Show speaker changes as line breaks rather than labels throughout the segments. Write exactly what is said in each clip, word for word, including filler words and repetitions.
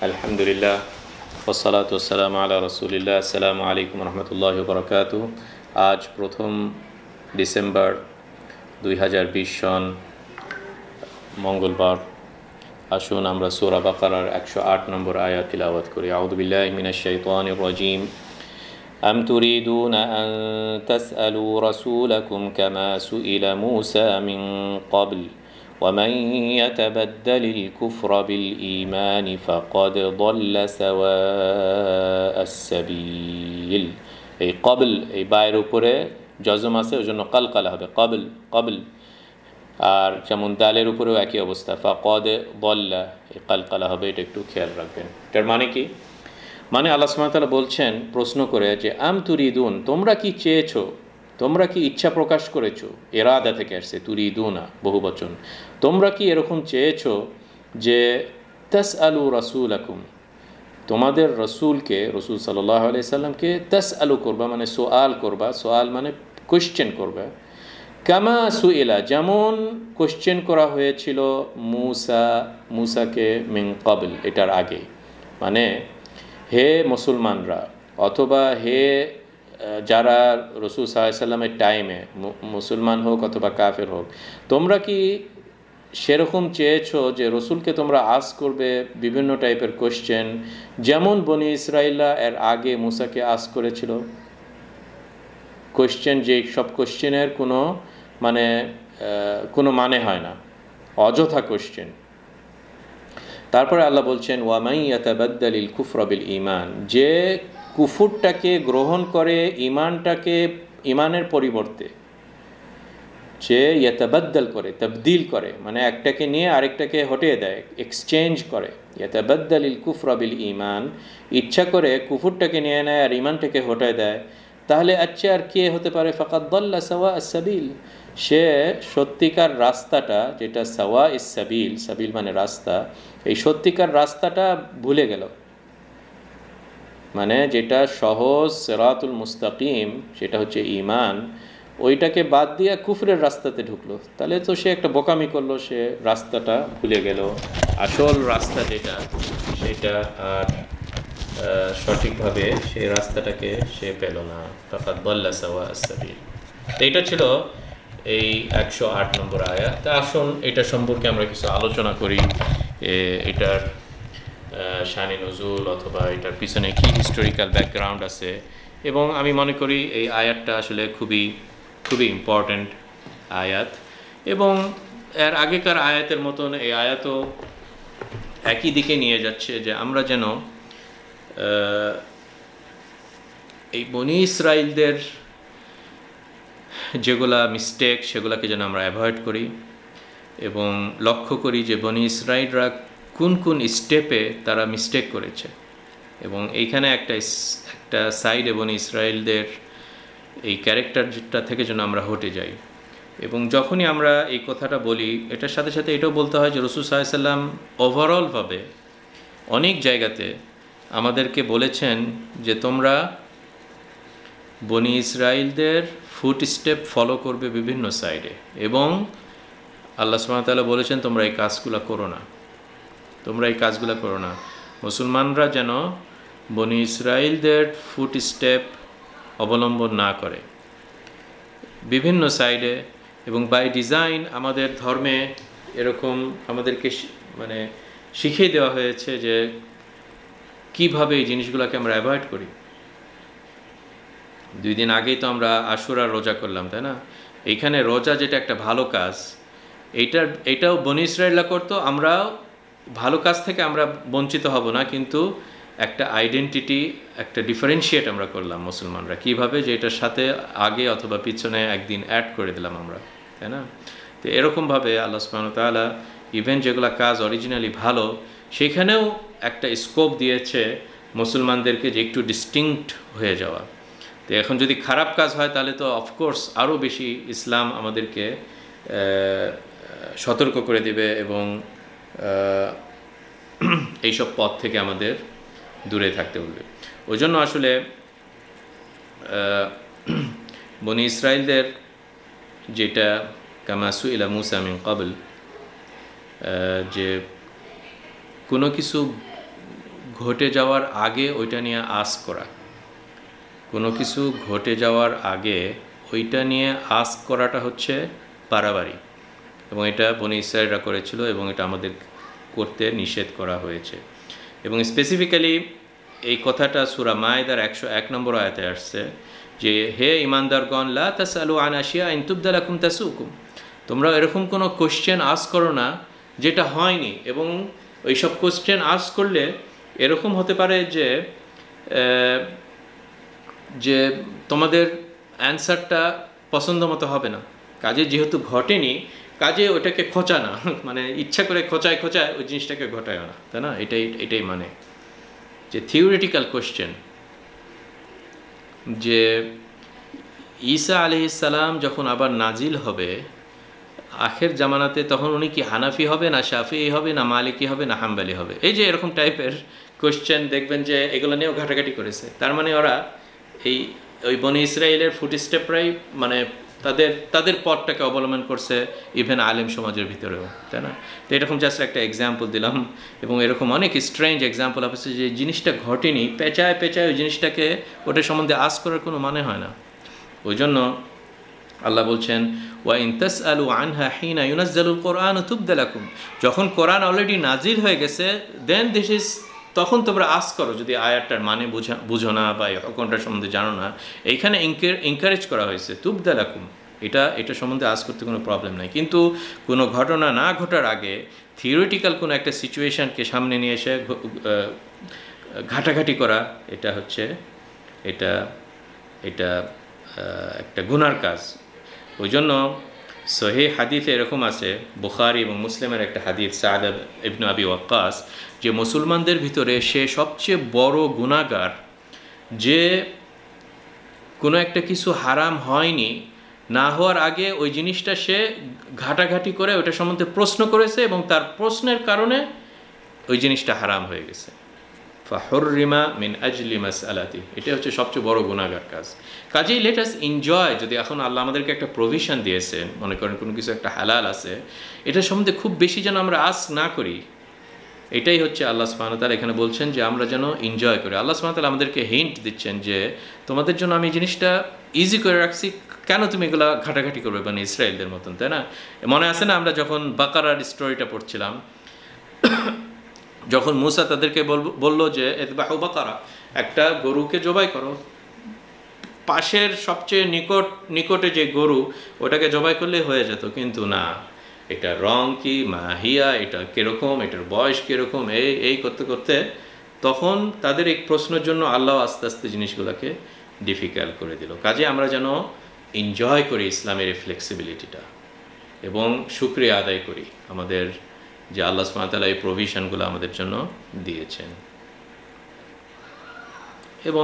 আলহামদুলিল্লাহ ওয়াসসালাতু ওয়াসসালামু আলা রাসূলিল্লাহ। আসসালামু আলাইকুম রহমতুল্লাহি ওয়া বারাকাতুহু। আজ প্রথম ডিসেম্বর দুই হাজার বিশ সন মঙ্গলবার। আসুন আমরা সূরা বাকারার একশো আট নম্বর আয়াত তিলাওয়াত করি। আউযু বিল্লাহি মিনাশ শাইতানির রাজীম। আম তুরিদুনা আন তাসআলু রাসূলাকুম কামা সুইলা মূসা মিন ক্বাবল ومن يتبدل الكفر بالإيمان فقد ضل سواء السبيل। এই কবল এই বায়ের উপরে জজম আছে, ওই জন্য কালকালা হবে কবল কবল। আর যেমন দালের উপরেও একই অবস্থা, ফাকদ দল্লা, এই কালকালা হবে, এটা একটু খেয়াল রাখবেন। এটার মানে কি? মানে আল্লাহ সুবহানাহু ওয়া তাআলা বলছেন প্রশ্ন করে যে আম তুরিদুন, তোমরা কি চেয়েছো, তোমরা কি ইচ্ছা প্রকাশ করেছো। এরাদা থেকে আসছে, তুরিদুনা বহু বচন। তোমরা কি এরকম চেয়েছো যে তাসআলু রাসূলাকুম, তোমাদের রসুলকে, রসুল সাল্লাল্লাহু আলাইহি সাল্লামকে তাসআলু করবা মানে সোয়াল করবা, সোয়াল মানে কোশ্চেন করবা। কামা সুইলা, যেমন কোশ্চেন করা হয়েছিল মূসা, মূসাকে মিন ক্বাবল, এটার আগে। মানে হে মুসলমানরা, অথবা হে যারা রসুল সাল্লাল্লাহু আলাইহি সাল্লামের টাইমে মুসলমান হোক অথবা কাফের হোক, তোমরা কি সেরকম চেয়েছো যে রসুলকে তোমরা আস করবে বিভিন্ন টাইপের কোশ্চেন, যেমন বনি ইসরাইলরা এর আগে মূসাকে আস করেছিল। কোশ্চেন যে সব কোশ্চেনের কোনো মানে কোনো মানে হয় না, অযথা কোশ্চেন। তারপরে আল্লাহ বলছেন ওয়ামাই ইয়াতাবাদ্দালিল কুফরা বিল ঈমান, যে কুফুরটাকে গ্রহণ করে ইমানটাকে, ইমানের পরিবর্তে যে ইয়াতাবাদ্দাল করে, তাবদিল করে, মানে একটাকে নিয়ে আরেকটাকে হটিয়ে দেয়, এক্সচেঞ্জ করে। ইয়াতাবাদ্দালিল কুফরা বিল ঈমান, ইচ্ছা করে কুফুরটাকে নিয়ে নেয় আর ইমানটাকে হটিয়ে দেয়, তাহলে আচ্ছা আর কে হতে পারে? ফাকাদ দাল্লা সাওয়া আস-সাবিল, সে সত্যিকার রাস্তাটা, যেটা সাওয়া ইস-সাবিল, সাবিল মানে রাস্তা, এই সত্যিকার রাস্তাটা ভুলে গেল। মানে যেটা সহজ সিরাতুল মুস্তাকিম, সেটা হচ্ছে ঈমান, ওইটাকে বাদ দিয়ে কুফরের রাস্তাতে ঢুকলো, তাহলে তো সে একটা বোকামি করলো, সে রাস্তাটা ভুলে গেল, আসল রাস্তা যেটা, সেটা আর সঠিকভাবে সেই রাস্তাটাকে সে পেল না। ফাকাদ দাল্লা সাওয়া আস-সাবিল। এইটা ছিল এই একশো আট নম্বর আয়াত। তা আসুন এটা সম্পর্কে আমরা কিছু আলোচনা করি, এটার শানি নজুল অথবা এটার পিছনে কি হিস্টোরিক্যাল ব্যাকগ্রাউন্ড আছে। এবং আমি মনে করি এই আয়াতটা আসলে খুবই খুবই ইম্পর্ট্যান্ট আয়াত, এবং এর আগেকার আয়াতের মতন এই আয়াতও একই দিকে নিয়ে যাচ্ছে, যে আমরা যেন এই বনি ইসরাইলদের যেগুলা মিস্টেক, সেগুলোকে যেন আমরা অ্যাভয়েড করি, এবং লক্ষ্য করি যে বনি ইসরাইলরা কোন কোন স্টেপে তারা মিস্টেক করেছে। এবং এইখানে একটা একটা সাইডে বনি ইসরাইলদের এই ক্যারেক্টারটা থেকে যেন আমরা হটে যাই। এবং যখনই আমরা এই কথাটা বলি, এটার সাথে সাথে এটাও বলতে হয় যে রাসূল সাল্লাল্লাহু আলাইহি সাল্লাম ওভারঅলভাবে অনেক জায়গাতে আমাদেরকে বলেছেন যে তোমরা বনি ইসরাইলদের ফুট স্টেপ ফলো করবে বিভিন্ন সাইডে, এবং আল্লাহ সুবহানাহু ওয়া তাআলা বলেছেন তোমরা এই কাজগুলো করো না, তোমরা এই কাজগুলো করো না। মুসলমানরা যেন বনি ইসরাইলদের ফুট স্টেপ অবলম্বন না করে বিভিন্ন সাইডে। এবং বাই ডিজাইন আমাদের ধর্মে এরকম আমাদেরকে মানে শিখিয়ে দেওয়া হয়েছে যে কিভাবে এই জিনিসগুলোকে আমরা অ্যাভয়েড করি। দুই দিন আগেই তো আমরা আশুরার রোজা করলাম, তাই না? এইখানে রোজা যেটা একটা ভালো কাজ, এইটার এটাও বনি ইসরাইলরা করতো, আমরা ভালো কাজ থেকে আমরা বঞ্চিত হব না, কিন্তু একটা আইডেন্টিটি, একটা ডিফারেন্সিয়েট আমরা করলাম মুসলমানরা, কিভাবে যে এটার সাথে আগে অথবা পিছনে একদিন অ্যাড করে দিলাম আমরা, তাই না? তো এরকমভাবে আল্লাহ সুবহানাহু ওয়া তাআলা ইভেন যেগুলো কাজ অরিজিনালি ভালো, সেখানেও একটা স্কোপ দিয়েছে মুসলমানদেরকে যে একটু ডিস্টিংক্ট হয়ে যাওয়া। তো এখন যদি খারাপ কাজ হয় তাহলে তো অফকোর্স আরও বেশি ইসলাম আমাদেরকে সতর্ক করে দেবে এবং এইসব পথ থেকে আমাদের দূরে থাকতে বলবে। ওই জন্য আসলে বনি ইসরাইলদের যেটা কামা সুইলা মূসা মিন ক্বাবল, যে কোনো কিছু ঘটে যাওয়ার আগে ওইটা নিয়ে আস করা, কোনো কিছু ঘটে যাওয়ার আগে ওইটা নিয়ে আস করাটা হচ্ছে বাড়াবাড়ি, এবং এটা বনি ইসরায়েলরা করেছিল এবং এটা আমাদের করতে নিষেধ করা হয়েছে। এবং স্পেসিফিক্যালি এই কথাটা সূরা মায়েদার একশো এক নম্বর আয়াতে আসছে যে হে ইমানদারগণ লা তাসআলু আন আশিয়া ইন তুবদা লাকুম তাসুকুম, তোমরা এরকম কোনো কোশ্চেন আস করো না যেটা হয়নি, এবং ওইসব কোশ্চেন আস করলে এরকম হতে পারে যে যে তোমাদের অ্যান্সারটা পছন্দ মতো হবে না। কাজে যেহেতু ঘটেনি, কাজে ওটাকে খোঁচা না, মানে ইচ্ছা করে খোঁচায় খোঁচায় ওই জিনিসটাকে ঘটায় না, তাই না? এটাই এটাই মানে যে থিওরিটিক্যাল কোশ্চেন, যে ঈসা আলাইহিস সালাম যখন আবার নাজিল হবে আখের জামানাতে, তখন উনি কি হানাফি হবে না শাফিঈ হবে না মালিকি হবে না হাম্বলি হবে, এই যে এরকম টাইপের কোশ্চেন দেখবেন যে এগুলো নিয়েও ঘাটাঘাটি করেছে। তার মানে ওরা এই ওই বনি ইসরায়েলের ফুট স্টেপরাই মানে তাদের তাদের পথটাকে অবলম্বন করছে ইভেন আলেম সমাজের ভিতরেও, তাই না? তো এরকম জাস্ট একটা এক্সাম্পল দিলাম, এবং এরকম অনেক স্ট্রেঞ্জ এক্সাম্পল আছে যে জিনিসটা ঘটেনি, পেঁচায় পেঁচায় ওই জিনিসটাকে ওটার সম্বন্ধে আস করার কোনো মানে হয় না। ওই জন্য আল্লাহ বলছেন ওয়া ইন তাসআলু আনহা হিনা ইউনাজ্জালুল কোরআন তুবদা লাকুম, যখন কোরআন অলরেডি নাজিল হয়ে গেছে দেন দিস ইজ, তখন তোমরা আস করো যদি আয়াতটার মানে বুঝা বুঝো না বা কোনটার সম্বন্ধে জানো না। এইখানে এনকারেজ করা হয়েছে তুবদা লাকুম, এটা এটা সম্বন্ধে আস করতে কোনো প্রবলেম নাই। কিন্তু কোনো ঘটনা না ঘটার আগে থিওরিটিক্যাল কোনো একটা সিচুয়েশানকে সামনে নিয়ে এসে ঘাটাঘাটি করা, এটা হচ্ছে এটা এটা একটা গুনার কাজ। ওই জন্য সহিহ হাদিসে এরকম আছে, বুখারী এবং মুসলিমের একটা হাদিস, সাদ ইবনে আবি ওয়াক্কাস, যে মুসলমানদের ভিতরে সে সবচেয়ে বড় গুনাহগার যে কোনো একটা কিছু হারাম হয়নি, না হওয়ার আগে ওই জিনিসটা সে ঘাটাঘাটি করে ওটা সম্বন্ধে প্রশ্ন করেছে এবং তার প্রশ্নের কারণে ওই জিনিসটা হারাম হয়ে গেছে। ফাহুররিমা মিন আজলি মাসআলাতি, এটা হচ্ছে সবচেয়ে বড় গুনাহগার কাজ। কাজেই লেট আস এনজয়, যদি এখন আল্লাহ আমাদেরকে একটা প্রভিশন দিয়েছেন, মনে করেন কোনো কিছু একটা হালাল আছে, এটা সম্বন্ধে খুব বেশি যেন আমরা আস না করি। এটাই হচ্ছে আল্লাহ সুবহানাহু ওয়া তাআলা এখানে বলছেন যে আমরা যেন এনজয় করি। আল্লাহ সুবহানাহু ওয়া তাআলা আমাদেরকে হিন্ট দিচ্ছেন যে তোমাদের জন্য আমি জিনিসটা ইজি করে রাখছি, কেন তুমি এগুলো ঘাটাঘাটি করবে মানে ইসরায়েলদের মতন, তাই না? মনে আছে না আমরা যখন বাকারার স্টোরিটা পড়ছিলাম, যখন মুসা তাদেরকে বলল যে ইযবাহু বাকারা, একটা গরুকে জবাই করো, পাশের সবচেয়ে নিকট নিকটে যে গরু ওটাকে জবাই করলে হয়ে যেত, কিন্তু না, এটা রং কি মাহিয়া, এটা কীরকম, এটার বয়স কীরকম, এই এই করতে করতে তখন তাদের এই প্রশ্নের জন্য আল্লাহ আস্তে আস্তে জিনিসগুলোকে ডিফিকাল্ট করে দিল। কাজে আমরা যেন এনজয় করি ইসলামের এই ফ্লেক্সিবিলিটিটা এবং শুকরিয়া আদায় করি আমাদের যে আল্লাহ সুবহানাহু ওয়া তাআলা এই প্রভিশনগুলো আমাদের জন্য দিয়েছেন। এবং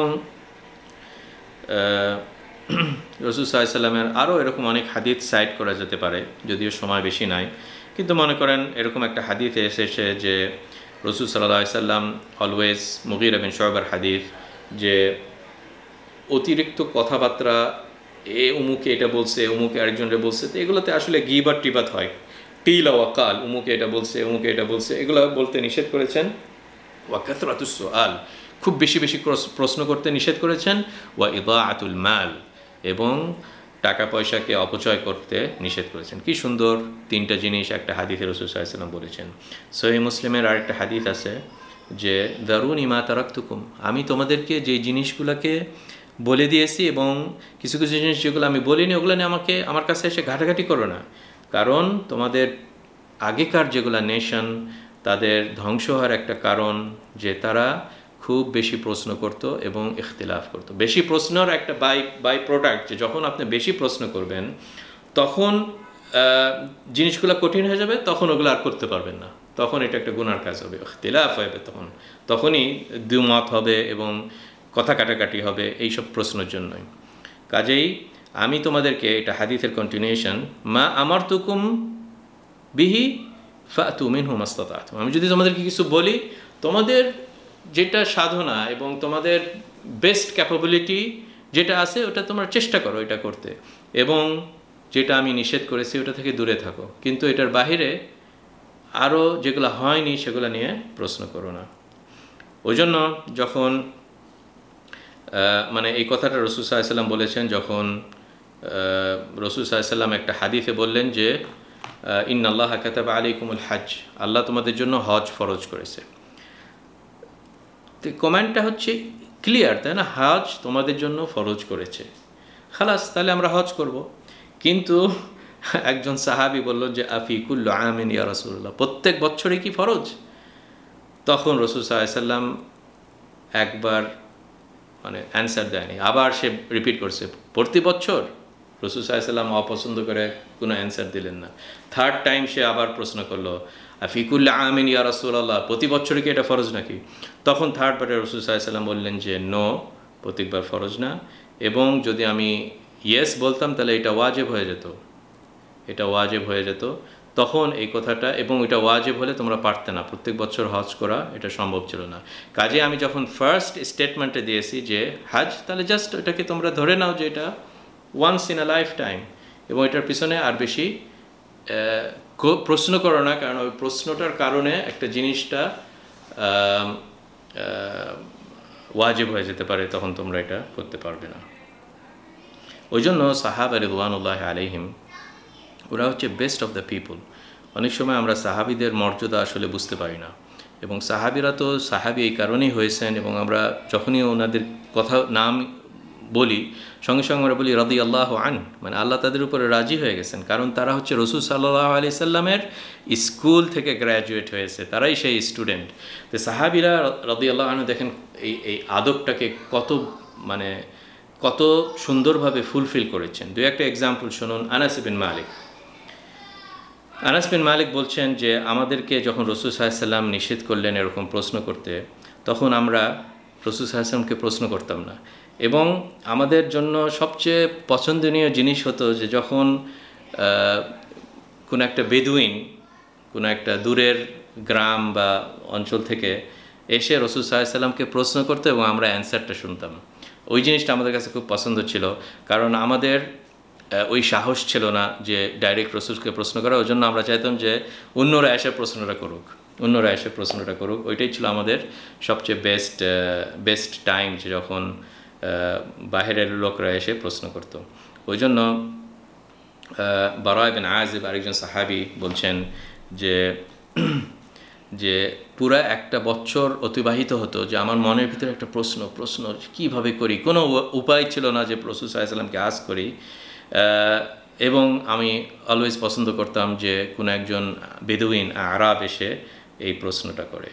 রাসূল সাল্লাল্লাহু আলাইহি ওয়াসাল্লামের আরও এরকম অনেক হাদিস সাইট করা যেতে পারে, যদিও সময় বেশি নাই, কিন্তু মনে করেন এরকম একটা হাদিসে এসেছে যে রাসূল সাল্লাল্লাহু আলাইহি ওয়াসাল্লাম অলওয়েজ, মুগীরা বিন শুয়বার হাদিস, যে অতিরিক্ত কথাবার্তা, এ উমুকে এটা বলছে, উমুকে আরেকজনকে বলছে, তো এগুলোতে আসলে গিবাত টিবাত হয়, টিলা ওয়াকাল, উমুকে এটা বলছে উমুকে এটা বলছে, এগুলো বলতে নিষেধ করেছেন। ওয়া কাসরাতুস সুআল, খুব বেশি বেশি প্রশ্ন করতে নিষেধ করেছেন। ওয়া ইদাআতুল মাল, এবং টাকা পয়সাকে অপচয় করতে নিষেধ করেছেন। কি সুন্দর তিনটা জিনিস একটা হাদিসে রাসূল সাল্লাল্লাহু আলাইহি ওয়াসাল্লাম বলেছেন। সহিহ মুসলিমের আরেকটা হাদিস আছে যে দারুনি মা তারাকতুকুম, আমি তোমাদেরকে যে জিনিসগুলোকে বলে দিয়েছি এবং কিছু কিছু জিনিস যেগুলো আমি বলিনি ওগুলো নিয়ে আমাকে আমার কাছে এসে ঘাটাঘাটি করো না, কারণ তোমাদের আগেকার যেগুলো নেশন তাদের ধ্বংস হওয়ার একটা কারণ যে তারা খুব বেশি প্রশ্ন করত এবং ইখতিলাফ করত। বেশি প্রশ্নের একটা বাই বাই প্রোডাক্ট যে যখন আপনি বেশি প্রশ্ন করবেন তখন জিনিসগুলো কঠিন হয়ে যাবে, তখন ওগুলো আর করতে পারবেন না, তখন এটা একটা গুনার কাজ হবে, ইখতিলাফ হবে, তখন তখনই দ্বিমত হবে এবং কথা কাটাকাটি হবে এইসব প্রশ্নের জন্যই। কাজেই আমি তোমাদেরকে, এটা হাদিসের কন্টিনিউশন, মা আমারতুকুম বিহি ফাতু মিনহু মাসতাতাতুম, আমি যদি তোমাদেরকে কিছু বলি, তোমাদের যেটা সাধনা এবং তোমাদের বেস্ট ক্যাপাবিলিটি যেটা আছে ওটা তোমরা চেষ্টা করো এটা করতে, এবং যেটা আমি নিষেধ করেছি ওটা থেকে দূরে থাকো, কিন্তু এটার বাহিরে আরও যেগুলো হয়নি সেগুলো নিয়ে প্রশ্ন করো না। ওই জন্য যখন মানে এই কথাটা রাসূল সাল্লাল্লাহু আলাইহি ওয়াসাল্লাম বলেছেন, যখন রাসূল সাল্লাল্লাহু আলাইহি ওয়াসাল্লাম একটা হাদিসে বললেন যে ইন্নাল্লাহা কাতাবা আলাইকুমুল হজ, আল্লাহ তোমাদের জন্য হজ ফরজ করেছে। তো কমেন্টটা হচ্ছে ক্লিয়ার, তাই না? হজ তোমাদের জন্য ফরজ করেছে, খালাস, তাহলে আমরা হজ করব। কিন্তু একজন সাহাবী বলল যে আফি কুল্লু আমিন ইয়া রাসূলুল্লাহ, প্রত্যেক বছরে কি ফরজ? তখন রাসূল সাল্লাল্লাহু আলাইহি ওয়াসাল্লাম একবার মানে অ্যান্সার দেয়নি, আবার সে রিপিট করছে প্রতি বছর। রাসূল সাল্লাল্লাহু আলাইহি ওয়াসাল্লাম অপছন্দ করে কোনো অ্যান্সার দিলেন না। থার্ড টাইম সে আবার প্রশ্ন করলো আফি কুল্লু আমিন ইয়া রাসূলুল্লাহ, প্রতি বছরে কি এটা ফরজ নাকি? তখন থার্ডবারে রাসূল সাল্লাল্লাহু আলাইহি ওয়াসাল্লাম বললেন যে নো, প্রত্যেকবার ফরজ না, এবং যদি আমি ইয়েস বলতাম তাহলে এটা ওয়াজিব হয়ে যেত, এটা ওয়াজিব হয়ে যেত। তখন এই কথাটা, এবং এটা ওয়াজিব হলে তোমরা পারতে না, প্রত্যেক বছর হজ করা এটা সম্ভব ছিল না। কাজে আমি যখন ফার্স্ট স্টেটমেন্টে দিয়েছি যে হজ, তাহলে জাস্ট এটাকে তোমরা ধরে নাও যে এটা once in a lifetime, এবং এটার পিছনে আর বেশি প্রশ্ন করো না, কারণ ওই প্রশ্নটার কারণে একটা জিনিসটা ওয়াজিব হয়ে যেতে পারে, তখন তোমরা এটা করতে পারবে না। ওই জন্য সাহাবা রিদওয়ানুল্লাহি আলাইহিম ওরা হচ্ছে বেস্ট অফ দ্য পিপল। অনেক সময় আমরা সাহাবিদের মর্যাদা আসলে বুঝতে পারি না, এবং সাহাবিরা তো সাহাবি এই কারণেই হয়েছেন, এবং আমরা যখনই ওনাদের কথা নাম বলি সঙ্গে সঙ্গে আমরা বলি রাদিয়াল্লাহু আনহু, মানে আল্লাহ তাদের উপরে রাজি হয়ে গেছেন, কারণ তারা হচ্ছে রাসূল সাল্লাল্লাহু আলাইহি সাল্লামের স্কুল থেকে গ্র্যাজুয়েট হয়েছে, তারাই সেই স্টুডেন্ট। তো সাহাবিরা রাদিয়াল্লাহু আনহু দেখেন এই এই আদবটাকে কত মানে কত সুন্দরভাবে ফুলফিল করেছেন। দুই একটা এক্সাম্পল শুনুন। আনাস বিন মালিক আনাস বিন মালিক বলছেন যে আমাদেরকে যখন রাসূল সাল্লাল্লাহু আলাইহি সাল্লাম নিষেধ করলেন এরকম প্রশ্ন করতে, তখন আমরা রাসূল সাল্লাল্লাহু আলাইহি সাল্লামকে প্রশ্ন করতাম না, এবং আমাদের জন্য সবচেয়ে পছন্দনীয় জিনিস হতো যে যখন কোনো একটা বেদুইন কোনো একটা দূরের গ্রাম বা অঞ্চল থেকে এসে রাসূল সাল্লাল্লাহু আলাইহি সাল্লামকে প্রশ্ন করতো এবং আমরা অ্যান্সারটা শুনতাম। ওই জিনিসটা আমাদের কাছে খুব পছন্দ ছিল, কারণ আমাদের ওই সাহস ছিল না যে ডাইরেক্ট রাসূলকে প্রশ্ন করা। ওই জন্য আমরা চাইতাম যে অন্যরা এসে প্রশ্নটা করুক, অন্যরা এসে প্রশ্নটা করুক। ওইটাই ছিল আমাদের সবচেয়ে বেস্ট বেস্ট টাইম, যে যখন বাহিরের লোকরা এসে প্রশ্ন করত। ওই জন্য বারা ইবনে আযিব আরেকজন সাহাবী বলছেন যে যে পুরা একটা বছর অতিবাহিত হতো যে আমার মনের ভিতরে একটা প্রশ্ন প্রশ্ন কীভাবে করি, কোনো উপায় ছিল না যে রাসূল সাল্লাল্লাহু আলাইহি সাল্লামকে আস্ক করি। এবং আমি অলওয়েজ পছন্দ করতাম যে কোনো একজন বেদুইন আরাব এসে এই প্রশ্নটা করে।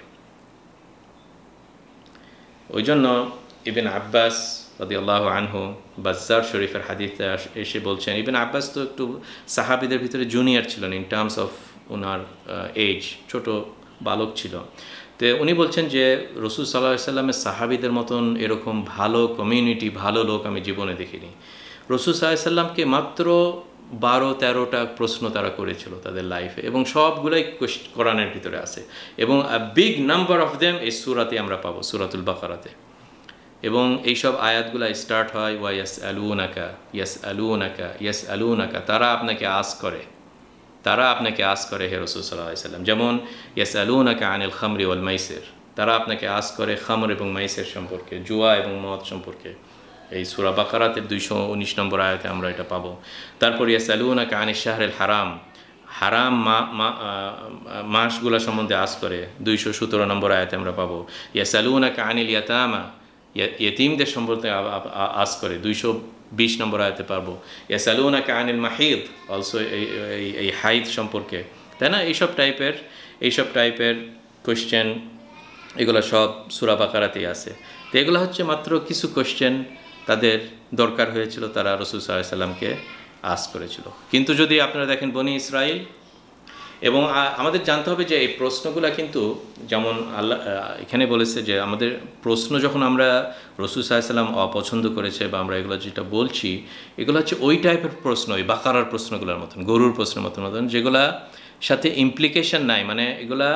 ওই জন্য ইবনে আব্বাস রাদিয়াল্লাহু আনহু বাজ্জার শরীফের হাদিসে এসে বলছেন, ইবনে আব্বাস তো একটু সাহাবীদের ভিতরে জুনিয়র ছিলেন ইন টার্মস অফ ওনার এজ, ছোট বালক ছিল। তো উনি বলছেন যে রাসূল সাল্লাল্লাহু আলাইহি সাল্লামের সাহাবীদের মতন এরকম ভালো কমিউনিটি, ভালো লোক আমি জীবনে দেখিনি। রাসূল সাল্লাল্লাহু আলাইহি সাল্লামকে মাত্র বারো তেরোটা প্রশ্ন তারা করেছিল তাদের লাইফে, এবং সবগুলাই কোরআনের ভিতরে আছে, এবং a big number of them এই সূরাতে আমরা পাবো, সূরাতুল বাকারাতে। এবং এইসব আয়াতগুলো স্টার্ট হয় ওয়া ইয়াসআলুনাকা ইয়াসআলুনাকা ইয়াসআলুনাকা, তারা আপনাকে আস করে, তারা আপনাকে আস করে হে রাসূল সাল্লাল্লাহু আলাইহি সাল্লাম। যেমন ইয়াসআলুনাকা আনিল খামরি ওয়াল মাইসির, তারা আপনাকে আস করে খামর এবং মাইসির সম্পর্কে, জুয়া এবং মদ সম্পর্কে। এই সূরা বাকারাতের দুইশো উনিশ নম্বর আয়াতে আমরা এটা পাবো। তারপর ইয়াসআলুনাকা আনিশ শাহরিল হারাম, হারাম মা মাসগুলা সম্বন্ধে আস করে, দুইশো সতেরো নম্বর আয়াতে আমরা পাবো। ইয়াসআলুনাকা আনিল ইয়াতামা, ইয়েতিমদের সম্পর্কে আস করে, দুইশো বিশ নম্বর আয়াতে পারবো। ইয়াসআলুনাকা আনিল মাহিদ, অলসো এই এই হাইদ সম্পর্কে, তাই না? এইসব টাইপের এইসব টাইপের কোয়েশ্চেন, এগুলো সব সূরা বাকারাতেই আছে। তো এগুলো হচ্ছে মাত্র কিছু কোয়েশ্চেন তাদের দরকার হয়েছিল, তারা রাসূল সাল্লাল্লাহু আলাইহি সাল্লামকে আস করেছিল। কিন্তু যদি আপনারা দেখেন বনি ইসরাইল, এবং আমাদের জানতে হবে যে এই প্রশ্নগুলো কিন্তু যেমন আল্লাহ এখানে বলেছে যে আমাদের প্রশ্ন যখন আমরা রাসূল সাল্লাল্লাহু আলাইহি সাল্লাম অপছন্দ করেছে বা আমরা এগুলো যেটা বলছি, এগুলো হচ্ছে ওই টাইপের প্রশ্ন, ওই বাকারার প্রশ্নগুলোর মতন, গরুর প্রশ্নের মতন মতন যেগুলা সাথে ইমপ্লিকেশন নাই, মানে এগুলা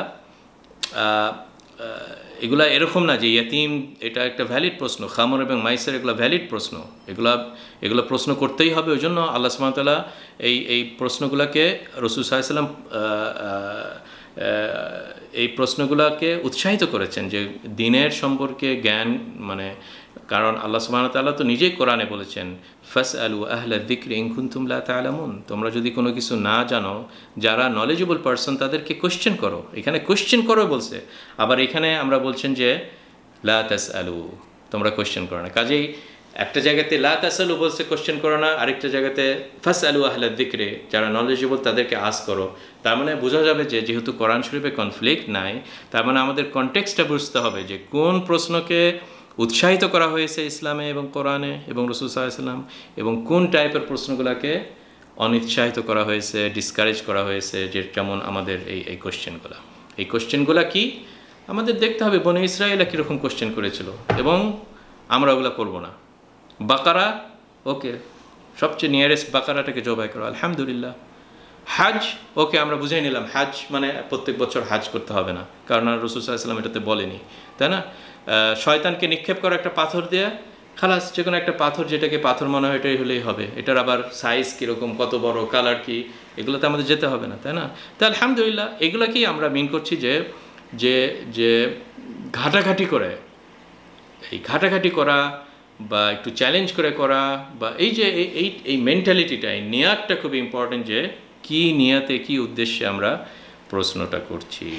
এগুলা এরকম না যে ইয়েতিম এটা একটা ভ্যালিড প্রশ্ন, খামর এবং মাইসের এগুলো ভ্যালিড প্রশ্ন, এগুলা এগুলো প্রশ্ন করতেই হবে। ওই জন্য আল্লাহ সুবহানাহু ওয়া তাআলা এই এই প্রশ্নগুলোকে রাসূল সাল্লাল্লাহু আলাইহি সাল্লাম এই প্রশ্নগুলোকে উৎসাহিত করেছেন যে দিনের সম্পর্কে জ্ঞান, মানে কারণ আল্লাহ সুবহানাহু ওয়া তাআলা তো নিজেই কোরআনে বলেছেন ফাসআলু আহলা যিকরি ইন কুনতুম লা তা'লামুন, তোমরা যদি কোনো কিছু না জানো, যারা নলেজেবল পারসন তাদেরকে কোশ্চেন করো। এখানে কোশ্চেন করো বলছে, আবার এখানে আমরা বলছেন যে লা তাসআলু, তোমরা কোশ্চেন করো না। কাজেই একটা জায়গাতে লা তাসআলু বলছে কোশ্চেন করো না, আরেকটা জায়গাতে ফাসআলু আহলা যিকরি, যারা নলেজেবল তাদেরকে আস্ক করো। তার মানে বোঝা যাবে যে যেহেতু কোরআন শরীফে কনফ্লিক্ট নাই, তার মানে আমাদের কনটেক্সটটা বুঝতে হবে যে কোন প্রশ্নকে উৎসাহিত করা হয়েছে ইসলামে এবং কোরআনে এবং রাসূল সাল্লাল্লাহু আলাইহি ওয়াসাল্লাম, এবং কোন টাইপের প্রশ্নগুলোকে অনুৎসাহিত করা হয়েছে, ডিসকারেজ করা হয়েছে, যে যেমন আমাদের এই এই কোশ্চেনগুলো। এই কোশ্চেনগুলো কি আমাদের দেখতে হবে, বনি ইসরায়েল কীরকম কোশ্চেন করেছিল, এবং আমরা ওগুলো করব না। বাকারা, ওকে, সবচেয়ে নিয়ারেস্ট বাকারাটাকে জবাই করো, আলহামদুলিল্লাহ। হাজ, ওকে, আমরা বুঝেই নিলাম হাজ মানে প্রত্যেক বছর হাজ করতে হবে না, কারণ রাসূল সাল্লাল্লাহু আলাইহি ওয়াসাল্লাম এটাতে বলেনি, তাই না? শয়তানকে নিক্ষেপ করা একটা পাথর দেয়া, খালাস, যে কোনো একটা পাথর যেটাকে পাথর মনে হয় এটাই হলেই হবে, এটার আবার সাইজ কীরকম, কত বড়, কালার কি, এগুলোতে আমাদের যেতে হবে না, তাই না? তো আলহামদুলিল্লাহ, এগুলোকেই আমরা মিন করছি যে যে যে ঘাটাঘাটি করে, এই ঘাটাঘাটি করা বা একটু চ্যালেঞ্জ করে করা, বা এই যে এই এই মেন্টালিটিটা, এই নিয়াতটা খুব ইম্পর্টেন্ট, যে কী নিয়াতে কী উদ্দেশ্যে আমরা প্রশ্নটা করছি।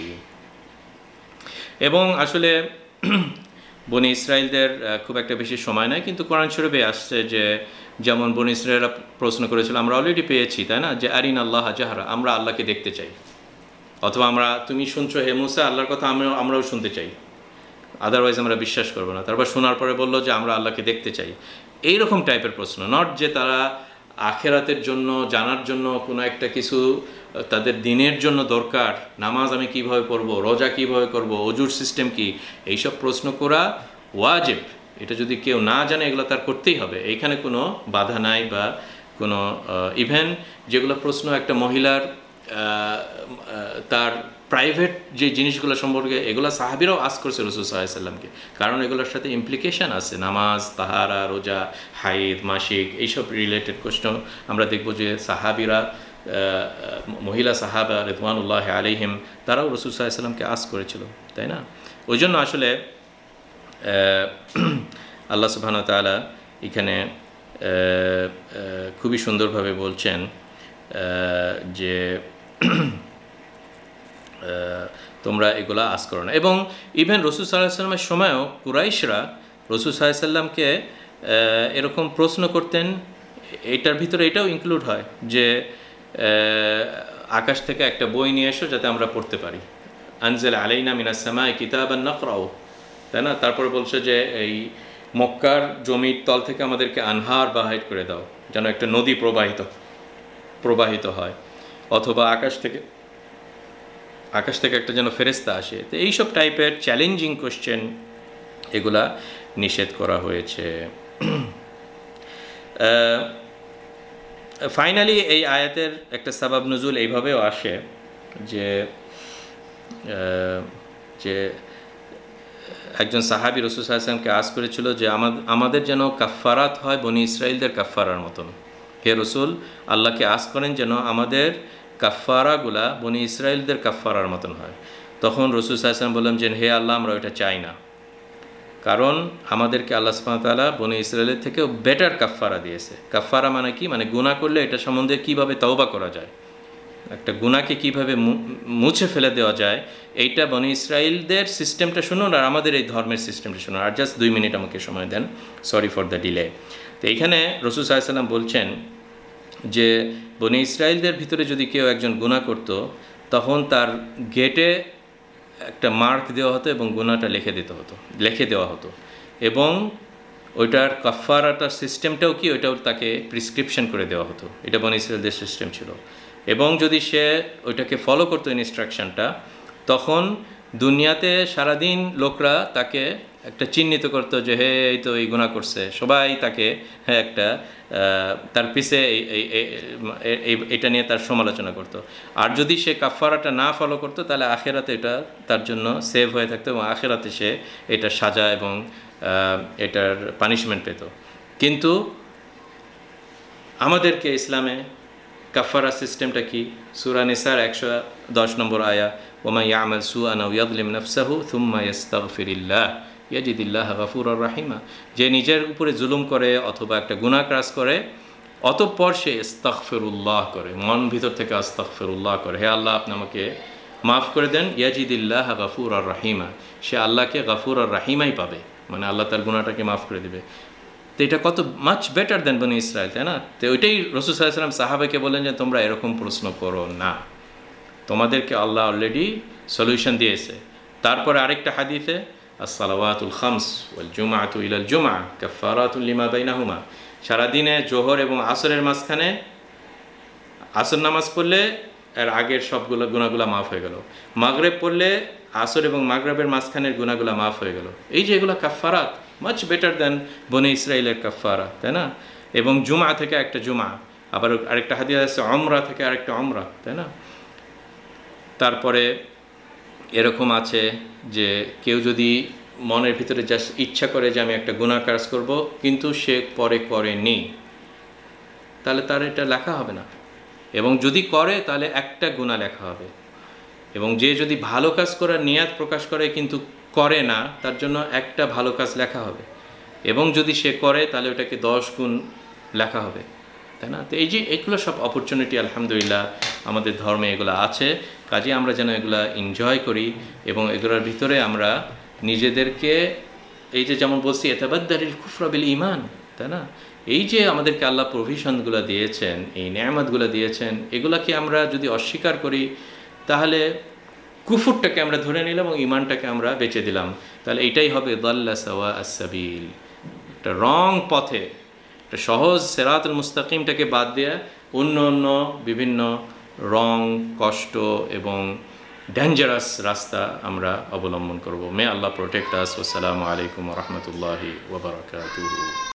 এবং আসলে বনি ইসরায়েলদের খুব একটা বেশি সময় নাই, কিন্তু কোরআন শরীফে আসছে যে যেমন বনি ইসরায়েলরা প্রশ্ন করেছিল, আমরা অলরেডি পেয়েছি, তাই না, যে আরিন আল্লাহ জাহরা, আমরা আল্লাহকে দেখতে চাই, অথবা আমরা, তুমি শুনছো হে মুসা আল্লাহর কথা, আমরা আমরাও শুনতে চাই, আদারওয়াইজ আমরা বিশ্বাস করবো না। তারপর শোনার পরে বললো যে আমরা আল্লাহকে দেখতে চাই। এইরকম টাইপের প্রশ্ন, নট যে তারা আখেরাতের জন্য জানার জন্য কোনো একটা কিছু তাদের দিনের জন্য দরকার, নামাজ আমি কিভাবে পড়বো, রোজা কিভাবে করব, অজুর সিস্টেম কি, এইসব প্রশ্ন করা ওয়াজিব। এটা যদি কেউ না জানে এগুলো তার করতেই হবে, এইখানে কোনো বাধা নাই বা কোনো ইভেন যেগুলো প্রশ্ন একটা মহিলার তার প্রাইভেট যে জিনিসগুলো সম্পর্কে, এগুলো সাহাবীরাও আস করছে রাসূল সাল্লাল্লাহু আলাইহি ওয়াসাল্লামকে, কারণ এগুলোর সাথে ইমপ্লিকেশন আছে, নামাজ, তাহারা, রোজা, হাইদ, মাসিক, এইসব রিলেটেড কোশ্চেন আমরা দেখব যে সাহাবীরা, মহিলা সাহাবা রিদওয়ানুল্লাহ আলাইহিম, তারাও রাসূল সাল্লাল্লাহু আলাইহি ওয়াসাল্লামকে আস করেছিল, তাই না? ওই জন্য আসলে আল্লাহ সুবহানাহু ওয়া তাআলা এখানে খুবই সুন্দরভাবে বলছেন যে তোমরা এগুলা আস করো না। এবং ইভেন রাসূল সাল্লাল্লাহু আলাইহি ওয়াসাল্লামের সময়ও কুরাইশরা রাসূল সাল্লাল্লাহু আলাইহি ওয়াসাল্লামকে এরকম প্রশ্ন করতেন। এটার ভিতরে এটাও ইনক্লুড হয় যে আকাশ থেকে একটা বই নিয়ে এসো যাতে আমরা পড়তে পারি, আনজাল আলাইনা মিনাস সামাই কিতাবান নাকরাউ, তাই না? তারপরে বলছে যে এই মক্কার জমির তল থেকে আমাদেরকে আনহার বাহির করে দাও, যেন একটা নদী প্রবাহিত প্রবাহিত হয়, অথবা আকাশ থেকে আকাশ থেকে একটা যেন ফেরেশতা আসে। তো এইসব টাইপের চ্যালেঞ্জিং কোশ্চেন এগুলা নিষেধ করা হয়েছে। ফাইনালি এই আয়াতের একটা সাবাব নুজুল এইভাবেও আসে যে যে একজন সাহাবী রাসূল সাল্লাল্লাহু আলাইহি ওয়াসাল্লামকে আস করেছিল যে আমাদের যেন কাফফারাত হয় বনি ইসরাইলদের কাফফারার মতন। হে রাসূল, আল্লাহকে আস করেন যেন আমাদের কাফফারাগুলা বনি ইসরাইলদের কাফফারার মতন হয়। তখন রাসূল সাল্লাল্লাহু আলাইহি ওয়াসাল্লাম বললেন যে হে আল্লাহ, আমরা ওইটা চাই না, কারণ আমাদেরকে আল্লাহ সুবহানাহু ওয়া তাআলা বনি ইসরায়েলের থেকেও বেটার কাফফারা দিয়েছে। কাফফারা মানে কি? মানে গুনাহ করলে এটা সম্বন্ধে কীভাবে তওবা করা যায়, একটা গুনাহকে কীভাবে মুছে ফেলে দেওয়া যায়, এইটা বনি ইসরায়েলদের সিস্টেমটা শুনুন আর আমাদের এই ধর্মের সিস্টেমটা শুনুন। আর জাস্ট দুই মিনিট আমাকে সময় দেন, সরি ফর দ্য ডিলে। তো এইখানে রাসূল সাল্লাল্লাহু আলাইহি ওয়াসাল্লাম বলছেন যে বনি ইসরায়েলদের ভিতরে যদি কেউ একজন গুনাহ করতো, তখন তার গেটে একটা মার্ক দেওয়া হতো এবং গুনাহটা লিখে দিতে হতো লিখে দেওয়া হতো এবং ওইটার কাফফারাটার সিস্টেমটাও কি, ওইটাও তাকে প্রিসক্রিপশন করে দেওয়া হতো। এটা বনি ইসরায়েলদের সিস্টেম ছিল। এবং যদি সে ওইটাকে ফলো করতো ইনস্ট্রাকশনটা, তখন দুনিয়াতে সারাদিন লোকরা তাকে একটা চিহ্নিত করতো যে হে এই তো এই গুনাহ করছে, সবাই তাকে হ্যাঁ একটা তার পিছে এটা নিয়ে তার সমালোচনা করতো। আর যদি সে কাফফারাটা না ফলো করতো, তাহলে আখেরাতে এটা তার জন্য সেভ হয়ে থাকতো এবং আখেরাতে সে এটা সাজা এবং এটার পানিশমেন্ট পেত। কিন্তু আমাদেরকে ইসলামে কাফফারা সিস্টেমটা কি? সূরা নিসার একশো দশ নম্বর আয়া, ওমা ইয়ামাল সুআন আও ইয়াযলিম নাফসাহু থুম্মা ইস্তাগফিরিল্লাহ ইয়াজিদিল্লাহ গফুরুর রাহিমা। যে নিজের উপরে জুলুম করে অথবা একটা গুনাহ কাজ করে, অতঃপর সে ইস্তাগফিরুল্লাহ করে, মন ভিতর থেকে আস্তাগফিরুল্লাহ করে, হে আল্লাহ আপনি আমাকে মাফ করে দেন, ইয়াজিদিল্লাহ গফুরুর রাহিমা, সে আল্লাহকে গফুরুর রাহিমাই পাবে, মানে আল্লাহ তার গুনাহটাকে মাফ করে দেবে। তো এটা কত মাচ বেটার দেন বনি ইসরায়েল, তাই না? তো ওইটাই রাসূল সাল্লাল্লাহু আলাইহি ওয়াসাল্লাম সাহাবাকে বলেন যে তোমরা এরকম প্রশ্ন করো না, তোমাদেরকে আল্লাহ অলরেডি সলিউশন দিয়েছে। তারপরে আরেকটা হাদিসে আসসালাওয়াতুল খামস ওয়াল জুমআতু ইলাল জুমআ কাফফারাতুল লিমা বাইনাহুমা, সারাদিনে জোহর এবং আসরের মাঝখানে আসর নামাজ পড়লে এর আগের সবগুলো গুনাহগুলো মাফ হয়ে গেল, মাগরিব পড়লে আসর এবং মাগরিবের মাঝখানের গুনাহগুলো মাফ হয়ে গেল। এই যে এগুলো কাফফারাত, মাচ বেটার দেন বনি ইসরায়েলের কাফফারা, তাই না? এবং জুমা থেকে একটা জুমা, আবার আরেকটা হাদিস আছে উমরা থেকে আরেকটা উমরা, তাই না? তারপরে এরকম আছে যে কেউ যদি মনের ভিতরে জাস্ট ইচ্ছা করে যে আমি একটা গুনাহ কাজ করব, কিন্তু সে পরে করেনি, তাহলে তার এটা লেখা হবে না। এবং যদি করে তাহলে একটা গুনাহ লেখা হবে। এবং যে যদি ভালো কাজ করার নিয়াত প্রকাশ করে কিন্তু করে না, তার জন্য একটা ভালো কাজ লেখা হবে। এবং যদি সে করে তাহলে ওটাকে দশ গুণ লেখা হবে, তাই না? তো এই যে এগুলো সব অপরচুনিটি আলহামদুলিল্লাহ আমাদের ধর্মে এগুলো আছে, কাজে আমরা যেন এগুলা এনজয় করি এবং এগুলোর ভিতরে আমরা নিজেদেরকে, এই যে যেমন বলছি এতাবাদ্দালিল কুফরা বিল ঈমান, তাই না? এই যে আমাদেরকে আল্লাহ প্রভিশনগুলো দিয়েছেন, এই নেয়ামতগুলো দিয়েছেন, এগুলাকে আমরা যদি অস্বীকার করি তাহলে কুফরটাকে আমরা ধরে নিলাম এবং ঈমানটাকে আমরা বেচে দিলাম, তাহলে এইটাই হবে দাল্লা সাওয়া আস-সাবিল, একটা রং পথে, একটা সহজ সিরাতুল মুস্তাকিমটাকে বাদ দিয়ে অন্য অন্য বিভিন্ন রং, কষ্ট এবং ডেঞ্জারাস রাস্তা আমরা অবলম্বন করব। May Allah protect us. আসসালামু আলাইকুম ওয়া রাহমাতুল্লাহি ওয়া বারাকাতুহু।